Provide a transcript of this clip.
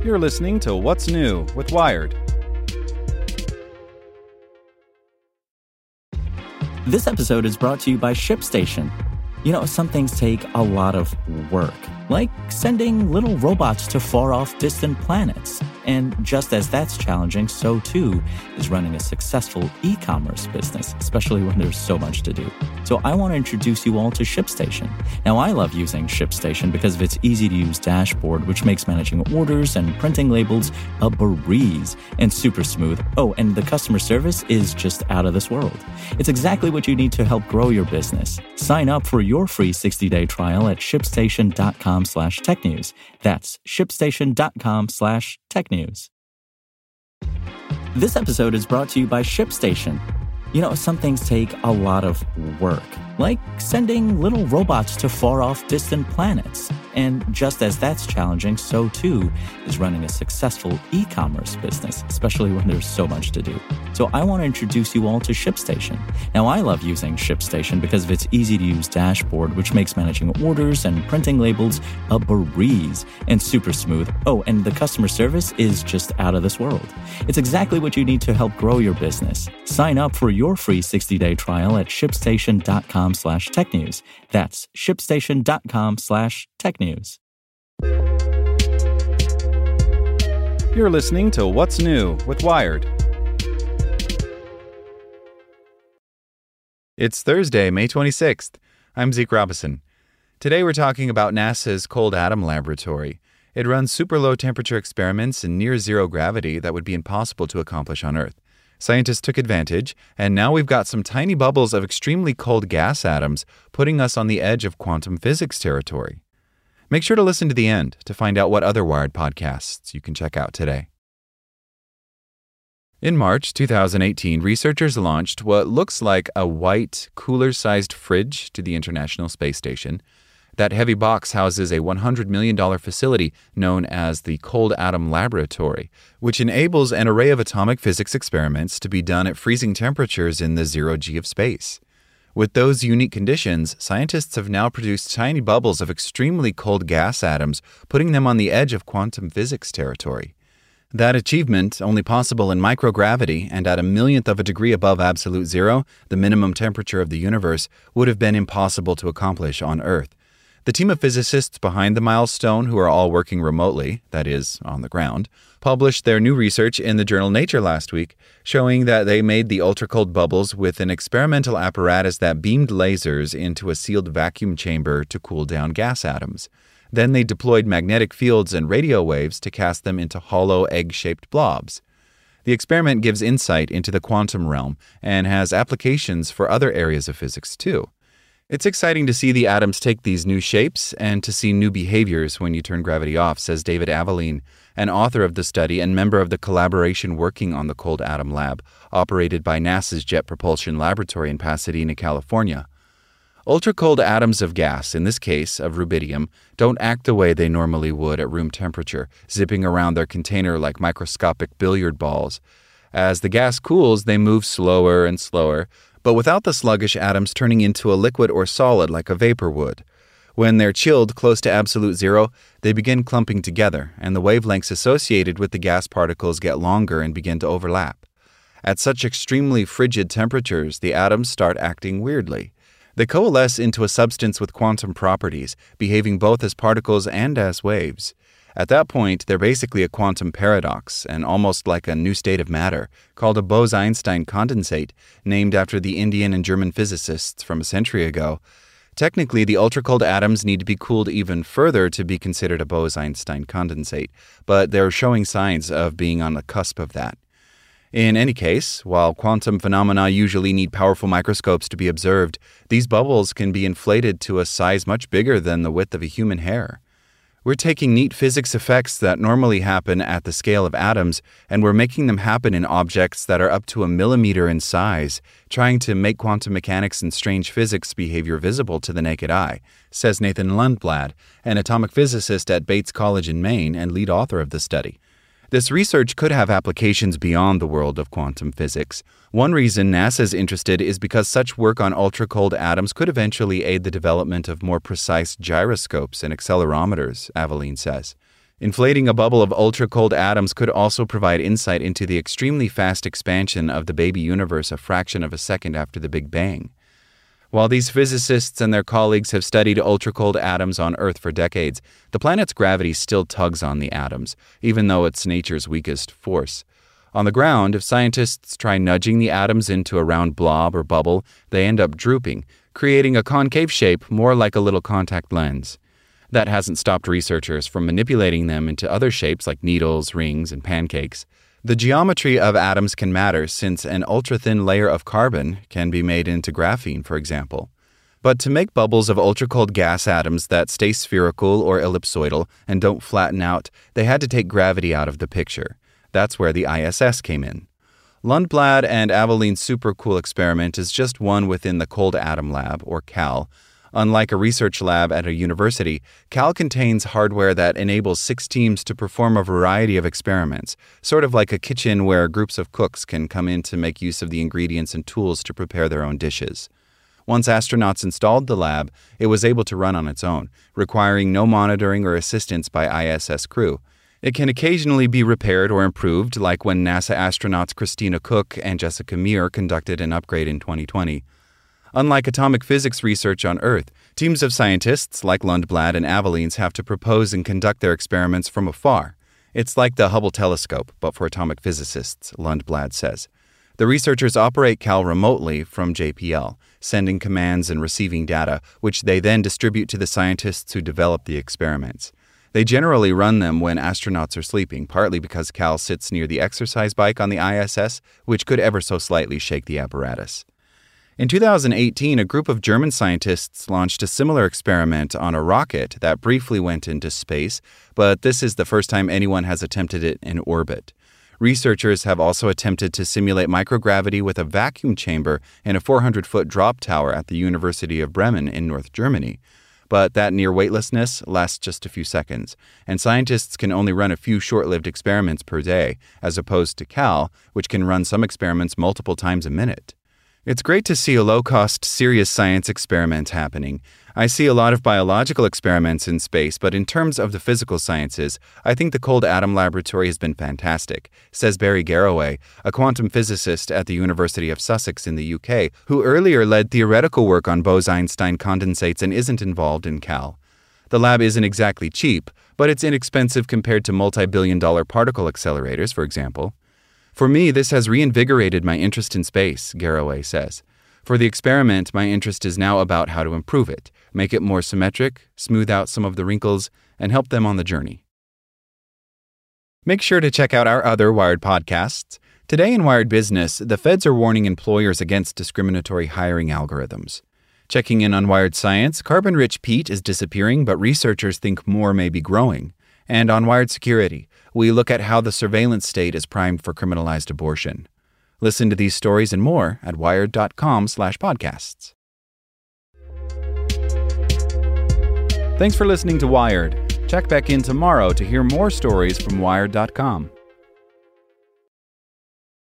You're listening to What's New with Wired. This episode is brought to you by ShipStation. You know, some things take a lot of work, like sending little robots to far-off distant planets. And just as that's challenging, so too is running a successful e-commerce business, especially when there's so much to do. So I want to introduce you all to ShipStation. Now, I love using ShipStation because of its easy-to-use dashboard, which makes managing orders and printing labels a breeze and super smooth. Oh, and the customer service is just out of this world. It's exactly what you need to help grow your business. Sign up for your free 60-day trial at shipstation.com/technews. That's shipstation.com/technews. This episode is brought to you by ShipStation. You know, some things take a lot of work, like sending little robots to far-off distant planets. And just as that's challenging, so too is running a successful e-commerce business, especially when there's so much to do. So I want to introduce you all to ShipStation. Now, I love using ShipStation because of its easy-to-use dashboard, which makes managing orders and printing labels a breeze and super smooth. Oh, and the customer service is just out of this world. It's exactly what you need to help grow your business. Sign up for your free 60-day trial at shipstation.com/technews. That's shipstation.com/technews. You're listening to What's New with Wired. It's Thursday, May 26th. I'm Zeke Robison. Today we're talking about NASA's Cold Atom Laboratory. It runs super low temperature experiments in near zero gravity that would be impossible to accomplish on Earth. Scientists took advantage, and now we've got some tiny bubbles of extremely cold gas atoms putting us on the edge of quantum physics territory. Make sure to listen to the end to find out what other Wired podcasts you can check out today. In March 2018, researchers launched what looks like a white, cooler-sized fridge to the International Space Station. That heavy box houses a $100 million facility known as the Cold Atom Laboratory, which enables an array of atomic physics experiments to be done at freezing temperatures in the zero-G of space. With those unique conditions, scientists have now produced tiny bubbles of extremely cold gas atoms, putting them on the edge of quantum physics territory. That achievement, only possible in microgravity and at a millionth of a degree above absolute zero, the minimum temperature of the universe, would have been impossible to accomplish on Earth. The team of physicists behind the milestone, who are all working remotely, that is, on the ground, published their new research in the journal Nature last week, showing that they made the ultra-cold bubbles with an experimental apparatus that beamed lasers into a sealed vacuum chamber to cool down gas atoms. Then they deployed magnetic fields and radio waves to cast them into hollow egg-shaped blobs. The experiment gives insight into the quantum realm and has applications for other areas of physics too. It's exciting to see the atoms take these new shapes and to see new behaviors when you turn gravity off, says David Aveline, an author of the study and member of the collaboration working on the Cold Atom Lab, operated by NASA's Jet Propulsion Laboratory in Pasadena, California. Ultra-cold atoms of gas, in this case of rubidium, don't act the way they normally would at room temperature, zipping around their container like microscopic billiard balls. As the gas cools, they move slower and slower, but without the sluggish atoms turning into a liquid or solid like a vapor would. When they're chilled close to absolute zero, they begin clumping together, and the wavelengths associated with the gas particles get longer and begin to overlap. At such extremely frigid temperatures, the atoms start acting weirdly. They coalesce into a substance with quantum properties, behaving both as particles and as waves. At that point, they're basically a quantum paradox, and almost like a new state of matter, called a Bose-Einstein condensate, named after the Indian and German physicists from a century ago. Technically, the ultra-cold atoms need to be cooled even further to be considered a Bose-Einstein condensate, but they're showing signs of being on the cusp of that. In any case, while quantum phenomena usually need powerful microscopes to be observed, these bubbles can be inflated to a size much bigger than the width of a human hair. We're taking neat physics effects that normally happen at the scale of atoms, and we're making them happen in objects that are up to a millimeter in size, trying to make quantum mechanics and strange physics behavior visible to the naked eye, says Nathan Lundblad, an atomic physicist at Bates College in Maine and lead author of the study. This research could have applications beyond the world of quantum physics. One reason NASA's interested is because such work on ultra-cold atoms could eventually aid the development of more precise gyroscopes and accelerometers, Aveline says. Inflating a bubble of ultra-cold atoms could also provide insight into the extremely fast expansion of the baby universe a fraction of a second after the Big Bang. While these physicists and their colleagues have studied ultra-cold atoms on Earth for decades, the planet's gravity still tugs on the atoms, even though it's nature's weakest force. On the ground, if scientists try nudging the atoms into a round blob or bubble, they end up drooping, creating a concave shape more like a little contact lens. That hasn't stopped researchers from manipulating them into other shapes like needles, rings, and pancakes. The geometry of atoms can matter since an ultra-thin layer of carbon can be made into graphene, for example. But to make bubbles of ultra-cold gas atoms that stay spherical or ellipsoidal and don't flatten out, they had to take gravity out of the picture. That's where the ISS came in. Lundblad and Aveline's supercool experiment is just one within the Cold Atom Lab, or CAL. Unlike a research lab at a university, CAL contains hardware that enables 6 teams to perform a variety of experiments, sort of like a kitchen where groups of cooks can come in to make use of the ingredients and tools to prepare their own dishes. Once astronauts installed the lab, it was able to run on its own, requiring no monitoring or assistance by ISS crew. It can occasionally be repaired or improved, like when NASA astronauts Christina Koch and Jessica Meir conducted an upgrade in 2020. Unlike atomic physics research on Earth, teams of scientists like Lundblad and Aveline's have to propose and conduct their experiments from afar. It's like the Hubble telescope, but for atomic physicists, Lundblad says. The researchers operate CAL remotely from JPL, sending commands and receiving data, which they then distribute to the scientists who develop the experiments. They generally run them when astronauts are sleeping, partly because CAL sits near the exercise bike on the ISS, which could ever so slightly shake the apparatus. In 2018, a group of German scientists launched a similar experiment on a rocket that briefly went into space, but this is the first time anyone has attempted it in orbit. Researchers have also attempted to simulate microgravity with a vacuum chamber in a 400-foot drop tower at the University of Bremen in North Germany. But that near weightlessness lasts just a few seconds, and scientists can only run a few short-lived experiments per day, as opposed to CAL, which can run some experiments multiple times a minute. It's great to see a low-cost, serious science experiment happening. I see a lot of biological experiments in space, but in terms of the physical sciences, I think the Cold Atom Laboratory has been fantastic, says Barry Garraway, a quantum physicist at the University of Sussex in the UK, who earlier led theoretical work on Bose-Einstein condensates and isn't involved in CAL. The lab isn't exactly cheap, but it's inexpensive compared to multi-billion-dollar particle accelerators, for example. For me, this has reinvigorated my interest in space, Garraway says. For the experiment, my interest is now about how to improve it, make it more symmetric, smooth out some of the wrinkles, and help them on the journey. Make sure to check out our other Wired podcasts. Today in Wired Business, the feds are warning employers against discriminatory hiring algorithms. Checking in on Wired Science, carbon-rich peat is disappearing, but researchers think more may be growing. And on Wired Security, we look at how the surveillance state is primed for criminalized abortion. Listen to these stories and more at wired.com/podcasts. Thanks for listening to Wired. Check back in tomorrow to hear more stories from wired.com.